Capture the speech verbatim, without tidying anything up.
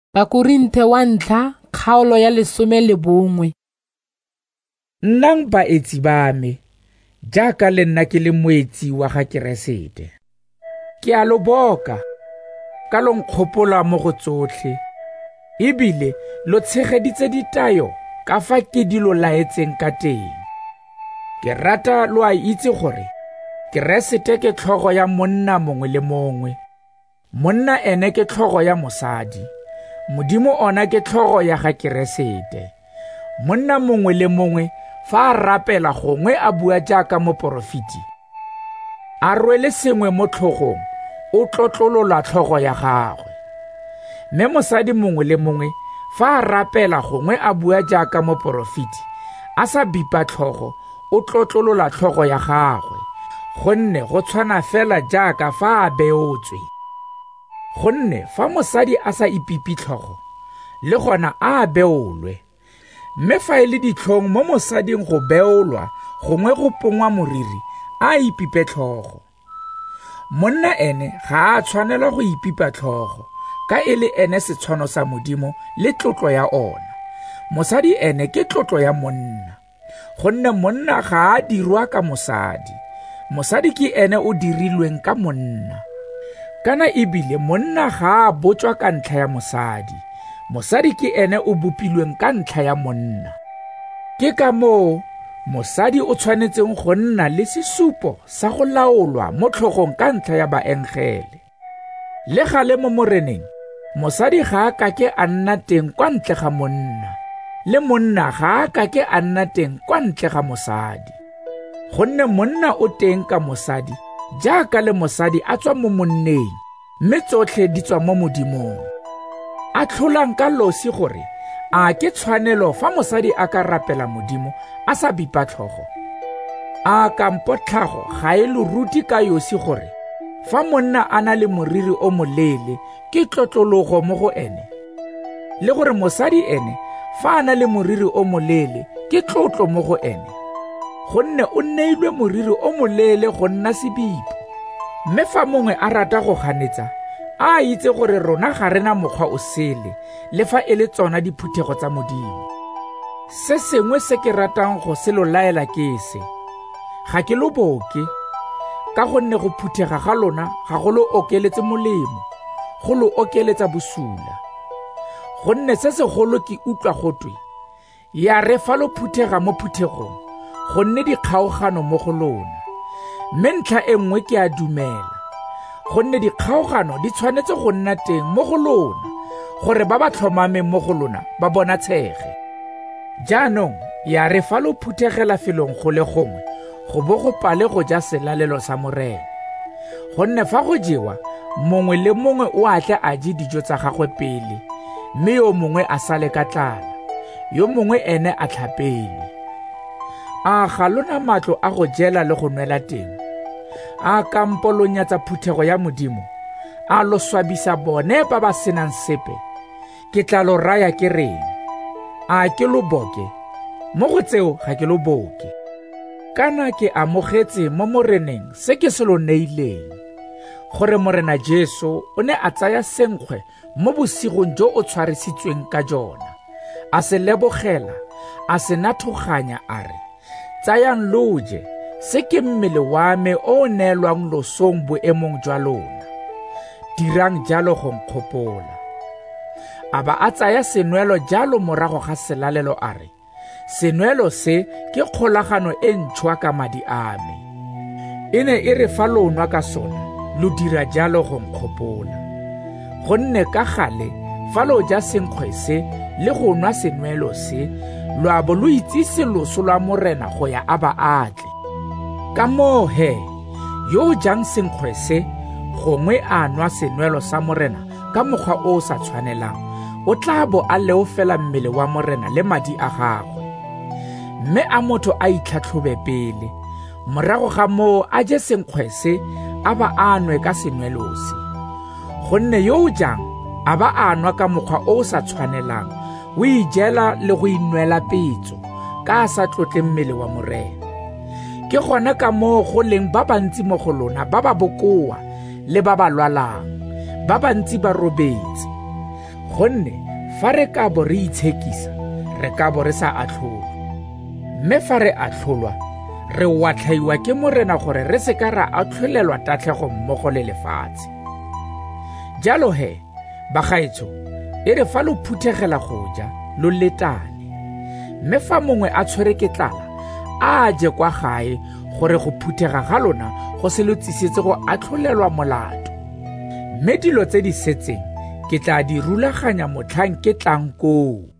Bakorinthe wa ntlha kgaolo ya lesome le bongwe. Nnang baetsi ba me, jaaka le nna ke le moetsi wa ga Keresete. Ke a lo boka, ka lo nkgopola mo go tsotlhe, ebile lo tshegeditse ditayo ka fa ke di lo laetseng ka teng. Ke rata lo a itse gore Keresete ke tlhogo ya monna mongwe le mongwe. Monna ene ke tlhogo ya mosadi, Modimo ona ke tlhogo ya ga Keresete. Monna mongwe le mongwe fa a rapela gongwe a bua jaaka moporofiti, a rwele sengwe mo tlhogong, o tlotlolola tlhogo ya gagwe. Mme mosadi mongwe le mongwe fa a rapela gongwe a bua jaaka moporofiti, a sa bipa tlhogo, o tlotlolola tlhogo ya gagwe, gonne go tshwana fela jaaka fa a beotswe. Gonne fa mosadi a sa ipipi tlhogo, le gona a beolwe. Mme fa e le ditlhong mo mosading go beolwa gongwe go pongwa moriri, a ipipe tlhogo. Monna ene ga a tshwanela go ipipa tlhogo, ka e le ene setshwano sa Modimo le tlotlo ya ona. Mosadi ene ke tlotlo ya monna, gonne monna ga a dirwa ka mosadi, mosadi ke ene o dirilweng ka monna. Kana ebile monna ga a botswa ka ntlha ya mosadi, mosadi ke ene o bopilweng ka ntlha ya monna. Ke ka moo mosadi o tshwanetseng go nna le sesupo sa go laolwa mo tlhogong ka ntlha ya baengele. Le gale mo moreneng, mosadi ga a ka ke a nna teng kwa ntle ga monna, le monna ga a ka ke a nna teng kwa ntle ga mosadi. Gonne monna o teng ka mosadi, jaaka le mosadi a tswa mo monneng, mme tsotlhe di tswa mo Modimong. A tlholang ka losi gore a ke tshwanelo fa mosadi a ka rapela Modimo a sa bipa tlhogo. A kampo tlhago ga e lo ruti ka yosi gore fa monna a na le moriri o moleele ke tlotlologo mo go ene, le gore mosadi ene fa a na le moriri o moleele ke tlotlo mo go ene, gonne o neilwe moriri o moleele go nna sebipo. Mme fa mongwe a rata go ganetsa, a itse gore rona ga rena mokgwa o sele, le fa e le tsona diphuthego tsa Modimo. Se sengwe se ke ratang go se lo laela ke se, ga ke lo boke, ka gonne go phuthega ga lona ga go lo okeletse molemo, go lo okeletsa bosula. Gonne se segolo ke utlwa gotwe, ya re fa lo phuthega mo phuthegong, gonne dikgaogano mo go lona. Mme ntlha e nngwe ke a dumela, gonne dikgaogano di tshwanetse go nna teng mo go lona, gore ba ba tlhomameng mo go lona ba bona tshege. Jaanong ya re fa lo phuthegela felong go le gongwe, go bo go pale go ja selalelo sa morena. Gonne fa go jewa, mongwe le mongwe o a tle a je dijo tsa gagwe pele, mme yo mongwe a sale ka tlala, yo mongwe ene a tlhapelwe. A ga lona matlo a go jela le go nwela teng? A kampo lo nyatsa phuthego ya Modimo? A lo swabisa bone ba ba senang sepe? Ke tla lo raya ke reng? A ke lo boke? Mo go tseo ga ke lo boke. Kana ke amogetse mo moreneng se ke se lo neileng, gore morena Jesu o ne a tsaya senkgwe mo bosigong jo o tshwarisitsweng ka jona, a se lebogela, a se nathoganya a re, tsayang loje, se ke mmele wa me o neelwang losong boemong jwa lona. Dirang jalo go nkgopola. A ba a tsaya senwelo jalo morago ga selalelo a re, senwelo se ke kgolagano e ntšhwa ka madi a me. E ne e re fa lo nwa ka sona, lo dira jalo go nkgopola. Gonne ka gale, fa lo ja senkgwe se le go nwa senwelo se, lo a bo lo itsise loso lwa morena go ya a ba atle. Ka moo he, yo o jang senkgwe se, gongwe a nwa senwelo sa morena ka mokgwa o o sa tshwanelang, o tla bo a leofela mmele wa morena le madi a gagwe. Mme a motho a itlhatlhobe pele, morago ga moo a je senkgwe se, a ba a nwe ka senwelo se. Gonne yo o jang a ba a nwa ka mokgwa o o sa tshwanelang, o ijela le go inwela petso, ka a sa tlotle mmele wa morena. Ke gona ka moo go leng ba bantsi mo go lona ba ba bokoa le ba ba lwalang, ba bantsi ba robetse. gonne fa re ka bo re itshekisa re ka bo re sa atlholwa, mme fa re atlholwa re watlhaiwa ke morena gore re se ka ra atlholelwa tatlhego mmogo le lefatshe. Jalo he, bagaetsho, e re fa lo phuthegela go ja lo letane, mme fa mongwe a tshwere ke tlala a je kwa gae gore go phuthega ga lona go se lo tsisetse go atlholelwa molato. Mme dilo tse di setseng ke tla di rulaganya motlhang ke tlang koo.